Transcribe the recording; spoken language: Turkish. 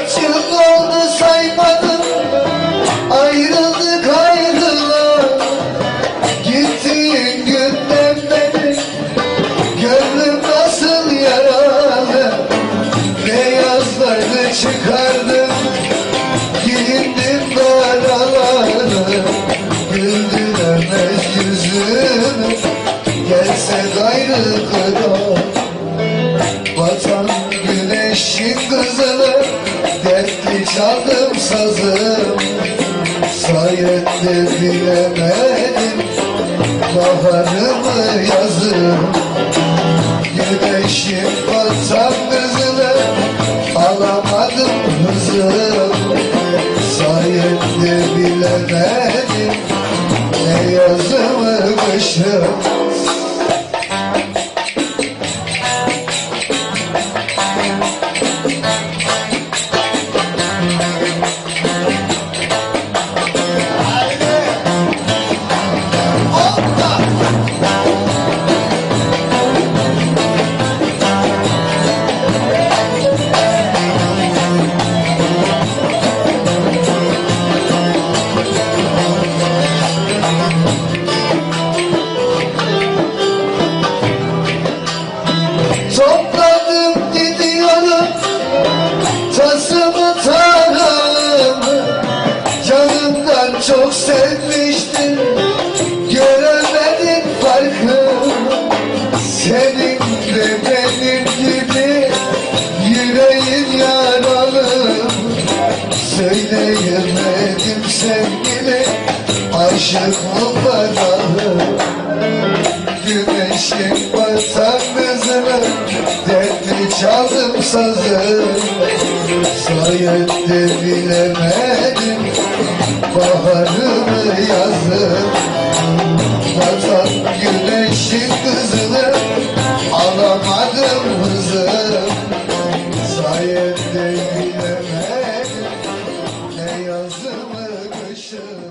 Kaç yıl oldu saymadım, ayrıldık ayrıla. Gittiğin günden beri gönlüm nasıl yaralı. Beyazları çıkardım, giyindim daraları. Güldüremez yüzümü, gelse gayrı kıra. Batan güneşin kızını dertli çaldım sazım. Sayende bilemedim baharımı yazım. Güneşin batan kızını alamadım hızım. Sayende bilemedim ne yazımı kışım. Topladım gidiyorum tasımı tarağımı. Canımdan çok sevmiştim, göremedim farkımı. Senin de benim gibi yüreğin yaralı. Söyleyemedim sevgili, aşık mı banalı. Güneşin batan kızını dertli çaldım sazım. Sayende bilemedim baharımı yazım. Batan güneşin kızını alamadım hızım. Sayende bilemedim ne yazımı kışım.